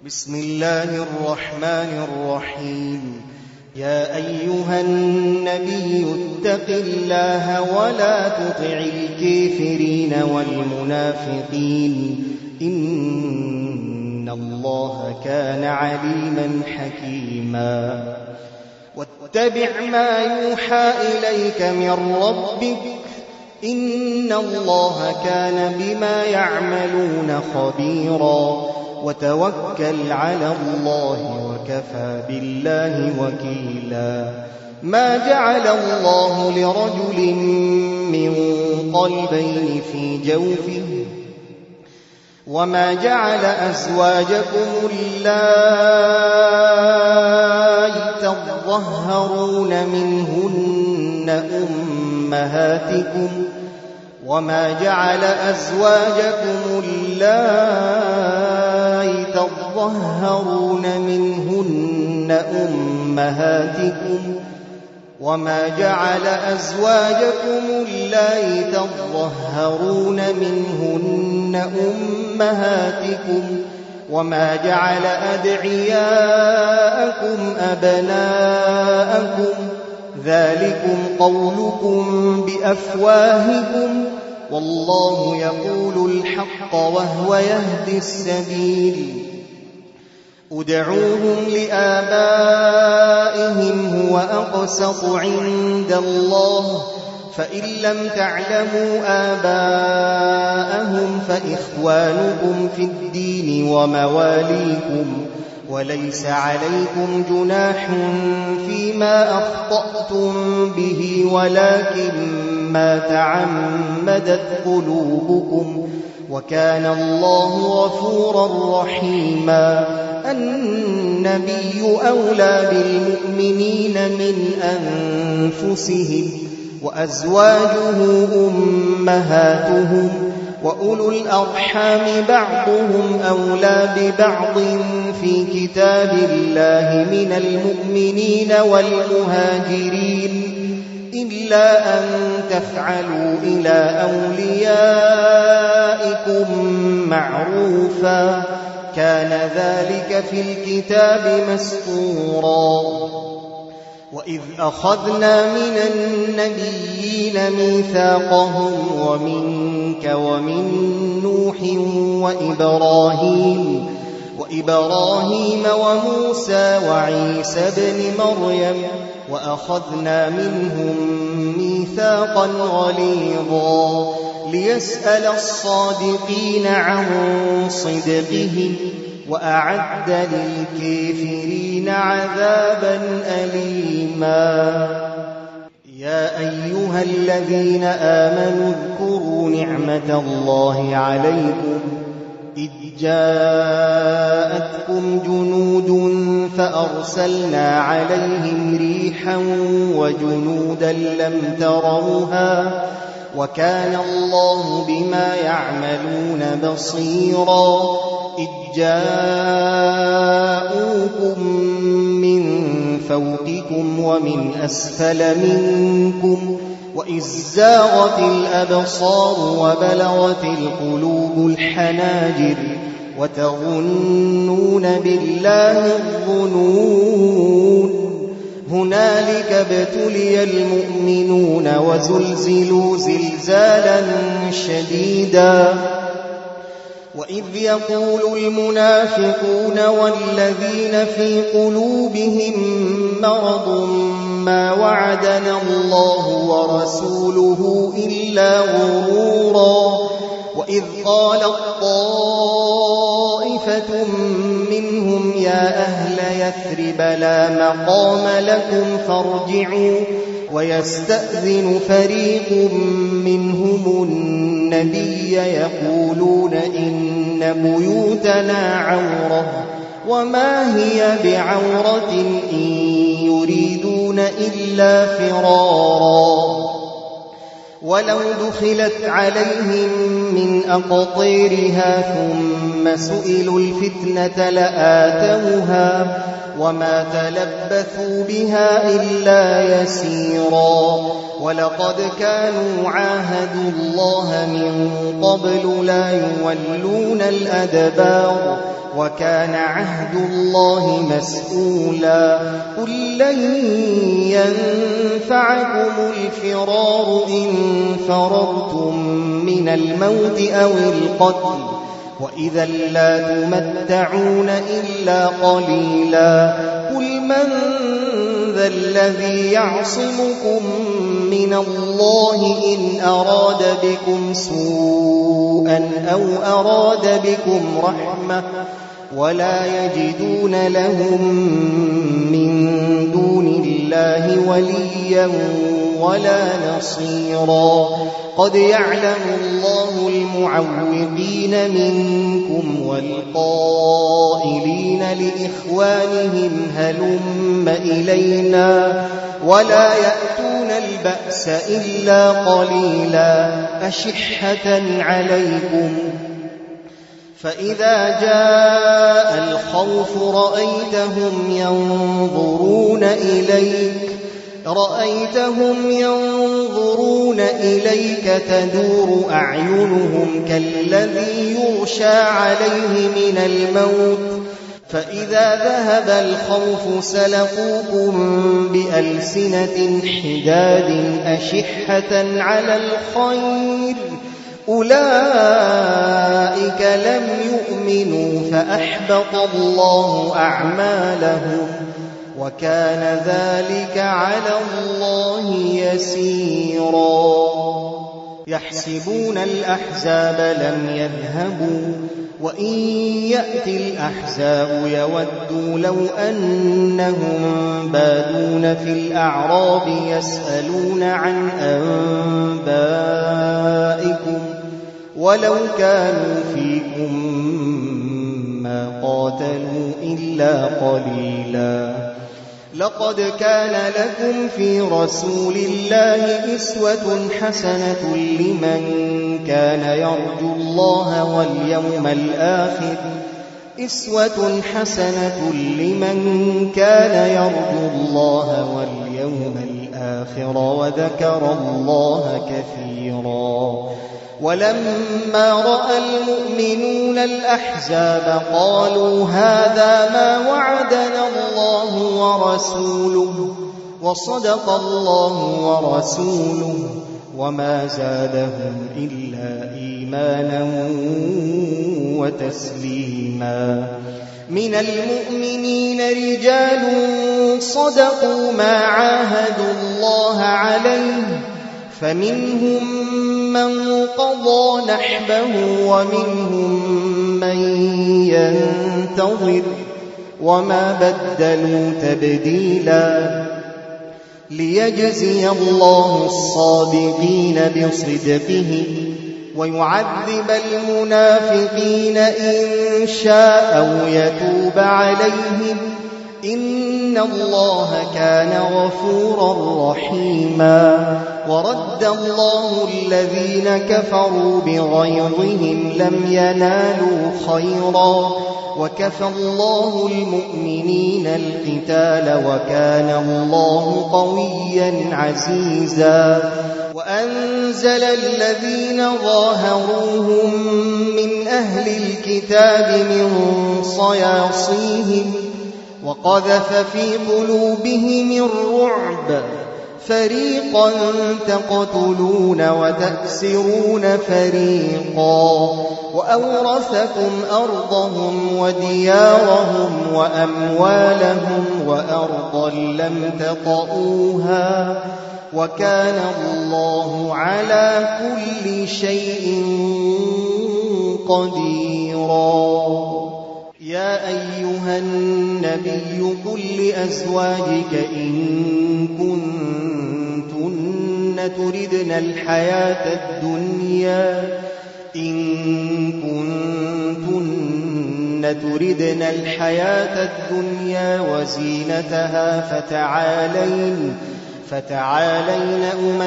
بسم الله الرحمن الرحيم. يا أيها النبي اتق الله ولا تطع الكافرين والمنافقين إن الله كان عليما حكيما. واتبع ما يوحى إليك من ربك إن الله كان بما يعملون خبيرا. وتوكل على الله وكفى بالله وكيلا. ما جعل الله لرجل من قلبين في جوفه وما جعل أزواجكم اللائي تظهرون منهن أمهاتكم وما جعل أزواجكم اللائي تظهرون منهن أمهاتكم وما جعل أزواجكم اللائي تظهرون منهن أمهاتكم وما جعل أدعياءكم أبناءكم ذلكم قولكم بأفواهكم والله يقول الحق وهو يهدي السبيل. ادعوهم لآبائهم هو أقسط عند الله فإن لم تعلموا آباءهم فإخوانكم في الدين ومواليكم وليس عليكم جناح فيما أخطأتم به ولكن ما تعمدت قلوبكم وكان الله غفورا رحيما. النبي أولى بالمؤمنين من أنفسهم وأزواجه أمهاتهم وأولو الأرحام بعضهم أولى ببعض في كتاب الله من المؤمنين والمهاجرين إلا أن تفعلوا إلى أوليائكم معروفا كان ذلك في الكتاب مسطورا. وإذ أخذنا من النبيين ميثاقهم ومنك ومن نوح وإبراهيم وموسى وعيسى ابن مريم وأخذنا منهم ميثاقا غليظا ليسأل الصادقين عن صدقهم وأعد للكافرين عذابا أليما. يا أيها الذين آمنوا اذكروا نعمة الله عليكم إذ جاءتكم جنود فأرسلنا عليهم ريحا وجنودا لم تروها وكان الله بما يعملون بصيرا. إذ جاءوكم من فوقكم ومن أسفل منكم وإذ زاغت الأبصار وبلغت القلوب الحناجر وتظنون بالله الظنون. هنالك ابتلي المؤمنون وزلزلوا زلزالا شديدا. وإذ يقول المنافقون والذين في قلوبهم مرض ما وعدنا الله ورسوله إلا غرورا. وإذ قالت طائفة منهم يا أهل يثرب لا مقام لكم فارجعوا ويستأذن فريق منهم النبي يقولون إن بيوتنا عورة وما هي بعورة إن يريدون إلا فرارا. ولو دخلت عليهم من أقطيرها ثم سئلوا الفتنة لآتوها وما تلبثوا بها إلا يسيرا ولقد كانوا عاهدوا الله من قبل لا يولون الأدبار وكان عهد الله مسؤولا قل لن ينفعكم الفرار إن فررتم من الموت أو القتل وإذا لا تمتعون إلا قليلا قل من ذا الذي يعصمكم من الله إن أراد بكم سوءا أو أراد بكم رحمة ولا يجدون لهم من دون الله وليا ولا نصيرا قد يعلم الله المعوقين منكم والقائلين لإخوانهم هلم إلينا ولا يأتون البأس إلا قليلا أشحة عليكم فإذا جاء الخوف رأيتهم ينظرون إليك تدور أعينهم كالذي يغشى عليه من الموت فإذا ذهب الخوف سلقوكم بألسنة حداد أشحة على الخير أولئك لم يؤمنوا فأحبط الله أعمالهم وكان ذلك على الله يسيرا يحسبون الأحزاب لم يذهبوا وإن يأتي الأحزاب يودوا لو أنهم بادون في الأعراب يسألون عن أنبائكم ولو كانوا فيكم ما قاتلوا إلا قليلا لقد كان لكم في رسول الله أسوة حسنة لمن كان يرجو الله واليوم الآخر وذكر الله كثيرا ولما رأى المؤمنون الأحزاب قالوا هذا ما وعدنا الله ورسوله وصدق الله ورسوله وما زادهم إلا إيمانا وتسليما من المؤمنين رجال صدقوا ما عاهدوا الله عليه فمنهم من قضى نحبه ومنهم من ينتظر وما بدلوا تبديلا ليجزي الله الصادقين بصدقه ويعذب المنافقين إن شاء أو يتوب عليهم إن الله كان غفورا رحيما ورد الله الذين كفروا بغيظهم لم ينالوا خيرا وكفى الله المؤمنين القتال وكان الله قويا عزيزا وأنزل الذين ظاهروهم من أهل الكتاب من صياصيهم وقذف في قلوبهم الرعب فريقا تقتلون وتأسرون فريقا وأورثكم أرضهم وديارهم وأموالهم وأرضا لم تطئوها وكان الله على كل شيء قديرا يا أيها النبي قل لأزواجك إن كنتن تردن الحياة الدنيا وزينتها فتعالين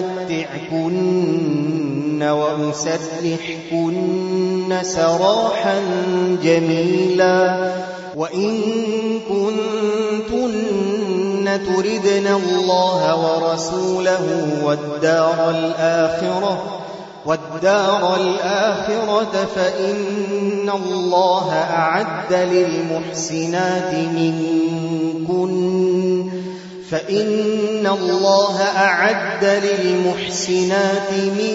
أمتعكن وأسرحكن سراحا جميلا وإن كنتن تردن الله ورسوله والدار الآخرة فإن الله أعد للمحسنات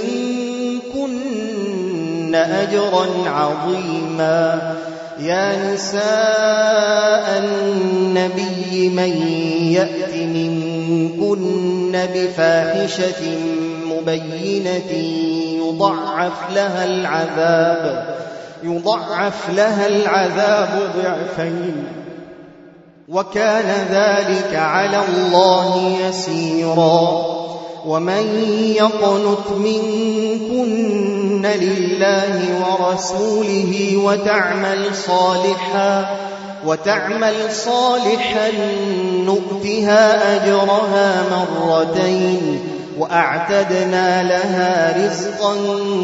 منكن أجرا عظيما. يا نساء النبي من يأت منكن بفاحشة مبينة يضعف لها العذاب ضعفين وكان ذلك على الله يسيرا. ومن يقنت منكن لله ورسوله وتعمل صالحا نؤتها أجرها مرتين وأعتدنا لها رزقا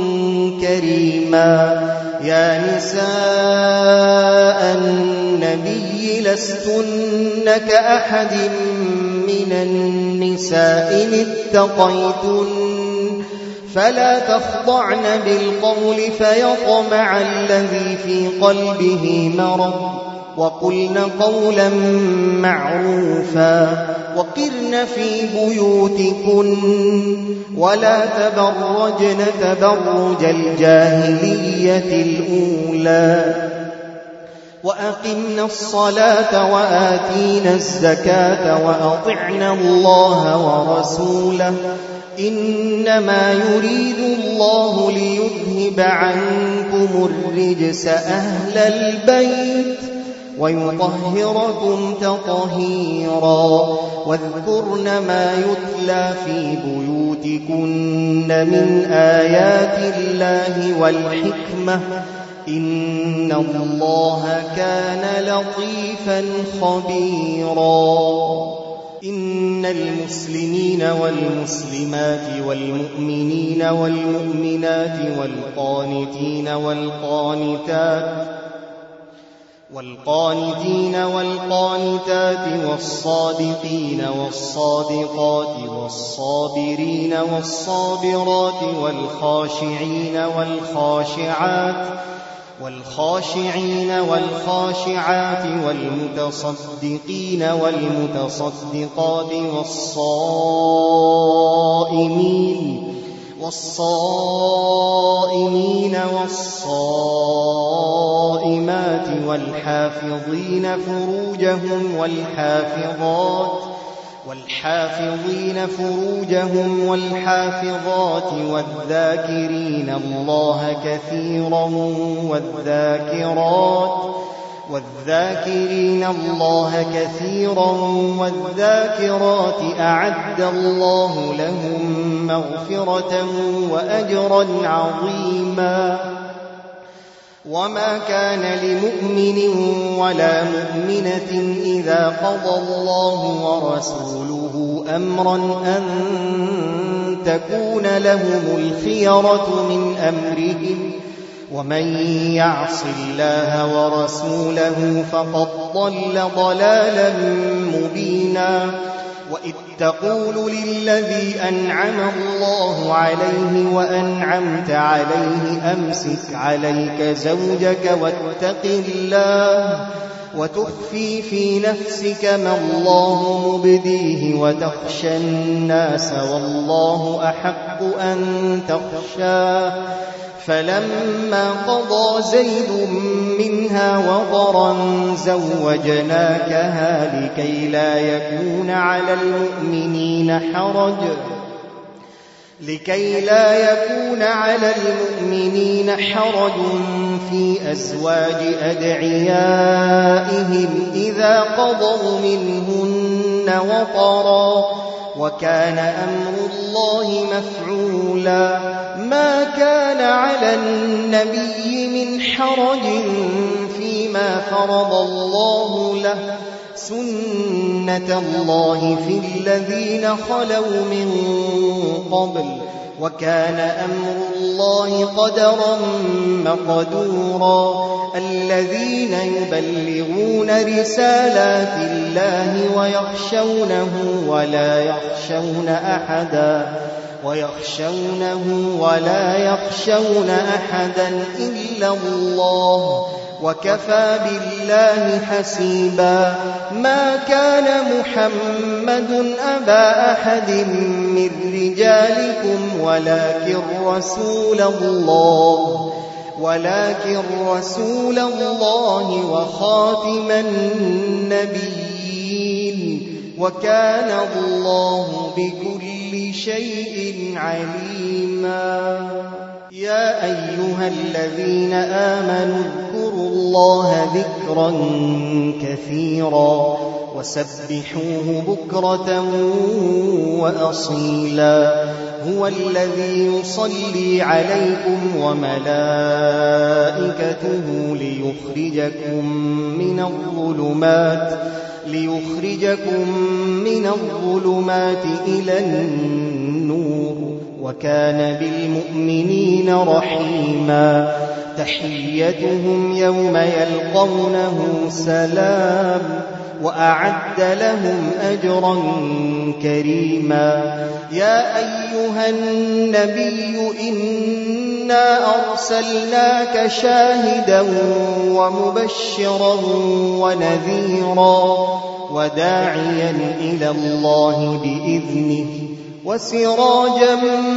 كريما. يا نساء النبي لستن كأحد من النساء إن اتقيتن فلا تخضعن بالقول فيطمع الذي في قلبه مرض وقلن قولا معروفا وقرن في بيوتكن ولا تبرجن تبرج الجاهلية الأولى وأقمنا الصلاة وآتينا الزكاة وأطعنا الله ورسوله إنما يريد الله ليذهب عنكم الرجس أهل البيت ويطهركم تطهيرا. واذكرن ما يتلى في بيوتكن من آيات الله والحكمة إن الله كان لطيفا خبيرا. إن المسلمين والمسلمات والمؤمنين والمؤمنات والقانتين والقانتات والصادقين والصادقات والصابرين والصابرات والخاشعين والخاشعات والمتصدقين والمتصدقات والصائمين والصائمات والحافظين فروجهم والحافظات والذاكرين الله كثيرا والذاكرات أعد الله لهم مغفرة وأجرا عظيما. وما كان لمؤمن ولا مؤمنة إذا قضى الله ورسوله أمرا أن تكون لهم الخيرة من أمرهم ومن يعص الله ورسوله فقد ضل ضلالا مبينا. وإذ تقول للذي أنعم الله عليه وأنعمت عليه أمسك عليك زوجك واتق الله وتخفي في نفسك ما الله مبديه وتخشى الناس والله أحق أن تخشاه. فلما قضى زيد منها وطرا زوجناكها لكي لا يكون على المؤمنين حرج في أزواج أدعيائهم إذا قضوا منهن وطرا وكان أمر الله مفعولا. ما كان على النبي من حرج فيما فرض الله له سنة الله في الذين خلوا من قبل وكان أمر الله قدرا مقدورا الذين يبلغون رسالات الله ويخشونه ولا يخشون أحدا إلا الله وكفى بالله حسيبا ما كان محمد أبا أحد من رجالكم ولكن رسول الله وخاتم النبيين وكان الله بكل شيء عليما يا أيها الذين آمنوا اذكروا الله ذكرا كثيرا وسبحوه بكرة وأصيلا هو الذي يصلي عليكم وملائكته ليخرجكم من الظلمات إلى النور وكان بالمؤمنين رحيما تحيتهم يوم يلقونه سلام وأعد لهم أجرا كريما يا أيها النبي إنا أرسلناك شاهدا ومبشرا ونذيرا وداعيا إلى الله بإذنه وسراجا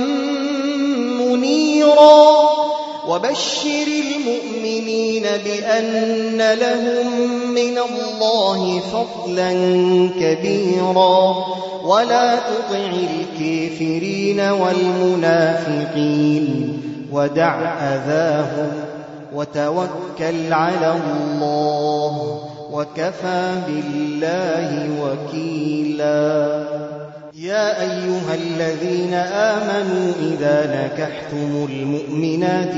منيرا وبشر المؤمنين بأن لهم من الله فضلا كبيرا ولا تطع الكافرين والمنافقين ودع أذاهم وتوكل على الله وكفى بالله وكيلا يا أيها الذين آمنوا إذا نكحتم المؤمنات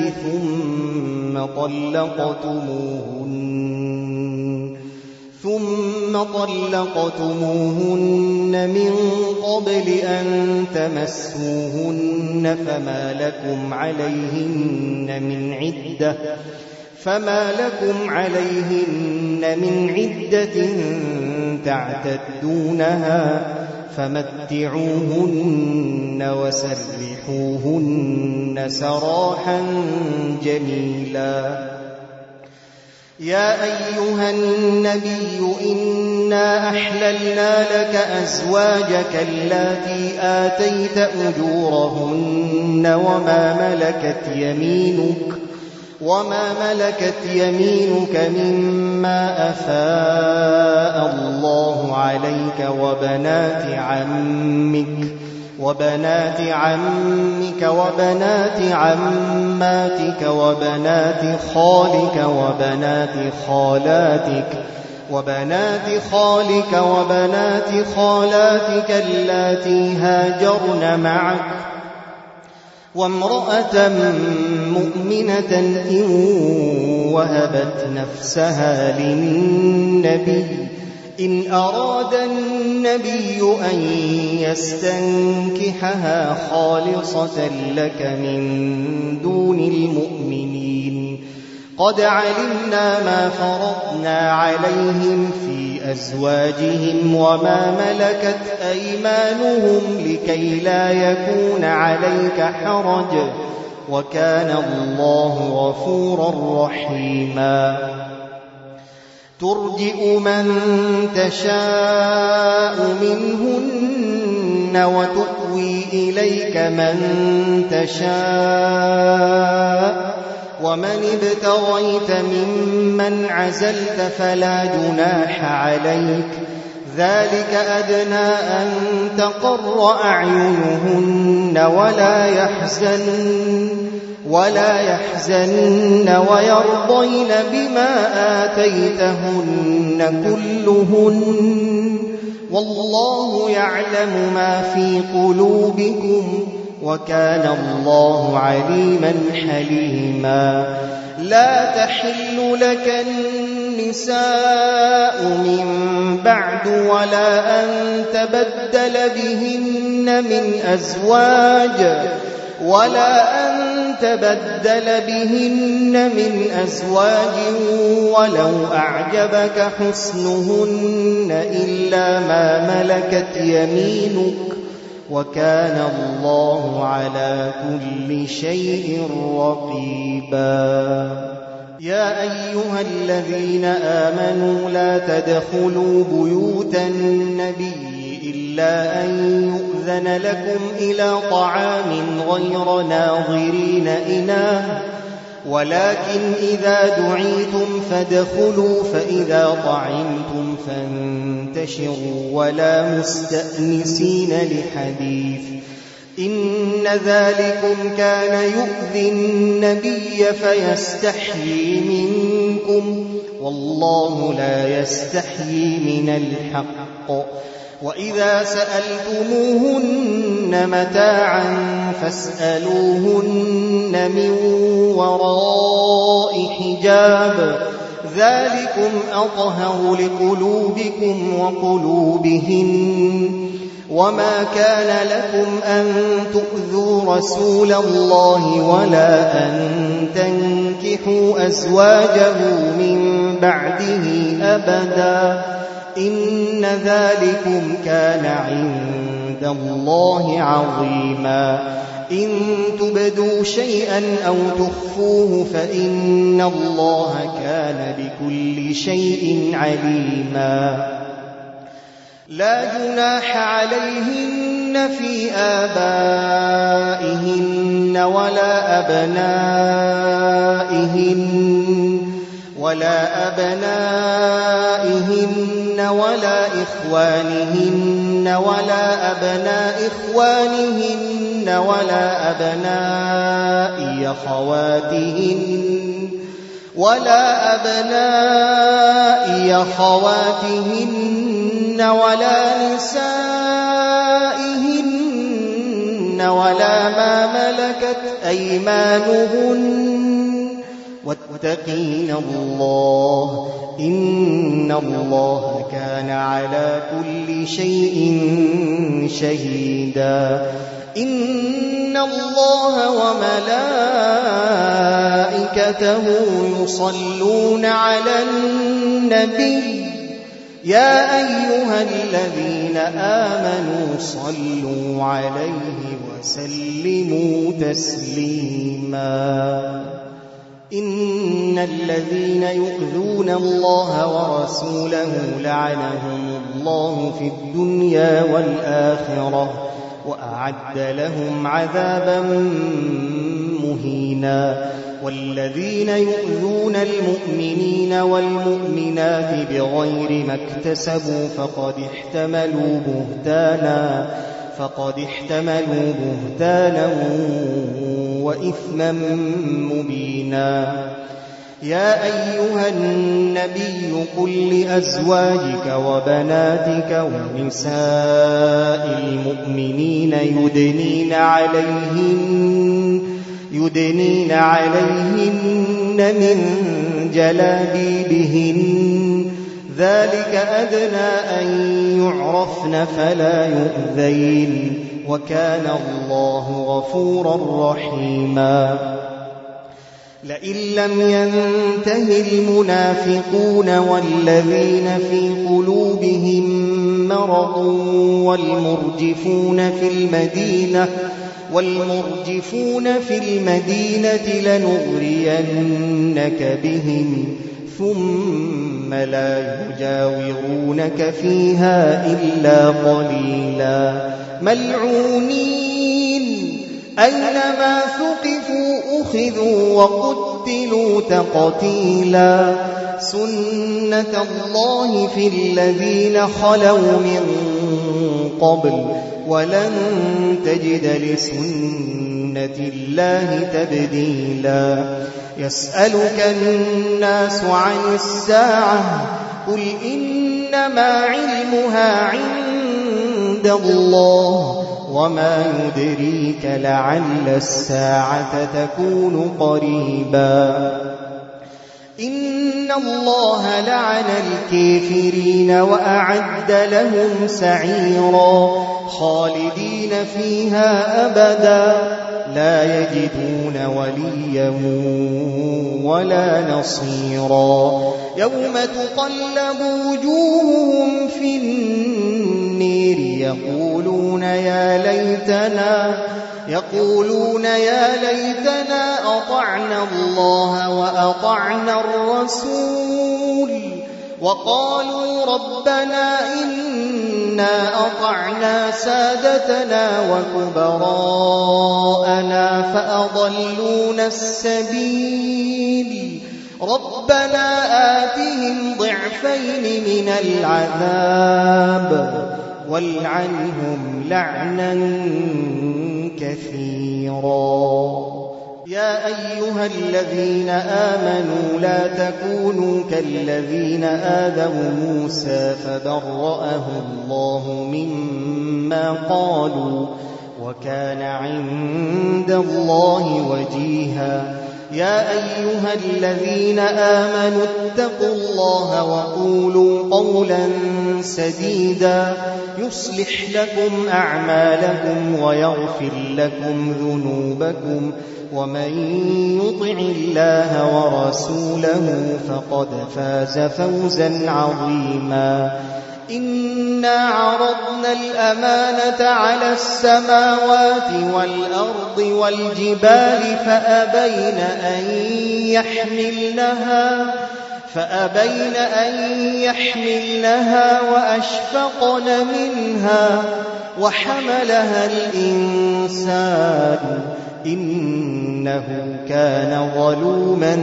ثم طلقتموهن من قبل أن تمسوهن فما لكم عليهن من عدة تعتدونها فمتعوهن وسرحوهن سراحا جميلا يا أيها النبي إنا أحللنا لك أزواجك اللاتي آتيت أجورهن وما ملكت يمينك مما أفاء الله عليك وبنات عمك وبنات عماتك وبنات خالك وبنات خالاتك اللاتي هاجرن معك وامرأة مؤمنة إن وهبت نفسها للنبي إن أراد النبي أن يستنكحها خالصة لك من دون المؤمنين قد علمنا ما فرضنا عليهم في أزواجهم وما ملكت أيمانهم لكي لا يكون عليك حرج وكان الله غفورا رحيما ترجئ من تشاء منهن وتؤوي إليك من تشاء ومن ابتغيت ممن عزلت فلا جناح عليك ذلك أدنى أن تقر أعينهن ولا يحزن ويرضين بما آتيتهن كلهن والله يعلم ما في قلوبكم وكان الله عليما حليما لا تحل لك النساء من بعد ولا أن تبدل بهن من أزواج ولا أن تبدل بهن من أزواج ولو أعجبك حسنهن إلا ما ملكت يمينك وكان الله على كل شيء رقيبا. يا أيها الذين آمنوا لا تدخلوا بيوت النبي إلا أن يؤذن لكم إلى طعام غير ناظرين إناه ولكن إذا دعيتم فادخلوا فإذا طعمتم فانتشروا ولا مستأنسين لحديث إن ذلكم كان يؤذي النبي فيستحيي منكم والله لا يستحيي من الحق وإذا سألتموهن متاعا فاسألوهن من وراء حجاب ذلكم أطهر لقلوبكم وقلوبهن وما كان لكم أن تؤذوا رسول الله ولا أن تنكحوا أزواجه من بعده أبدا إن ذلكم كان عند الله عظيما. إن تبدوا شيئا أو تخفوه فإن الله كان بكل شيء عليما. لا جناح عليهن في آبائهن ولا أبنائهن ولا إخوانهن ولا أبناء إخوانهن ولا أبناء أخواتهن ولا نسائهن ولا ما ملكت أيمانهن واتقين الله إن الله كان على كل شيء شهيدا. إن الله وملائكته يصلون على النبي يا أيها الذين آمنوا صلوا عليه وسلموا تسليما. إن الذين يؤذون الله ورسوله لعنهم الله في الدنيا والآخرة وأعد لهم عذابا مهينا. والذين يؤذون المؤمنين والمؤمنات بغير ما اكتسبوا فقد احتملوا بهتانا وإثما مبينا. يا أيها النبي قل لأزواجك وبناتك ونساء المؤمنين يدنين عليهن من جلابيبهن ذلك أدنى أن يعرفن فلا يؤذين وكان الله غفورا رحيما. لئن لم ينته المنافقون والذين في قلوبهم مرض والمرجفون في المدينة لنغرينك بهم ثم لا يجاورونك فيها إلا قليلا ملعونين أينما ثقفوا أخذوا وقتلوا تقتيلا. سنة الله في الذين خلوا من قبل ولن تجد لسنة الله تبديلا. يسألك الناس عن الساعة قل إنما علمها عند الله وما يدريك لعل الساعة تكون قريبا. إن الله لعن الكافرين وأعد لهم سعيرا. خالدين فيها أبدا لا يجدون وليا ولا نصيرا يوم تقلب وجوههم في النير يقولون يا ليتنا أطعنا الله وأطعنا الرسول وقالوا ربنا إنا أطعنا سادتنا وكبراءنا فأضلونا السبيل ربنا آتهم ضعفين من العذاب والعنهم لعنا كثيرا يا أيها الذين آمنوا لا تكونوا كالذين آذوا موسى فبرأه الله مما قالوا وكان عند الله وجيها يا أيها الذين آمنوا اتقوا الله وقولوا قولا سديدا يصلح لكم أعمالكم ويغفر لكم ذنوبكم ومن يطع الله ورسوله فقد فاز فوزا عظيما إنا عرضنا الأمانة على السماوات والأرض والجبال فأبين أن يحملنها وأشفقن منها وحملها الإنسان إنه كان ظلوما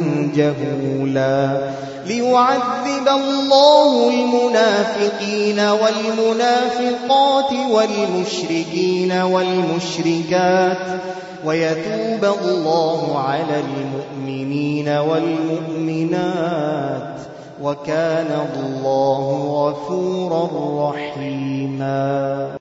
جهولا ليعذب الله المنافقين والمنافقات والمشركين والمشركات ويتوب الله على المؤمنين والمؤمنات وكان الله غفورا رحيما.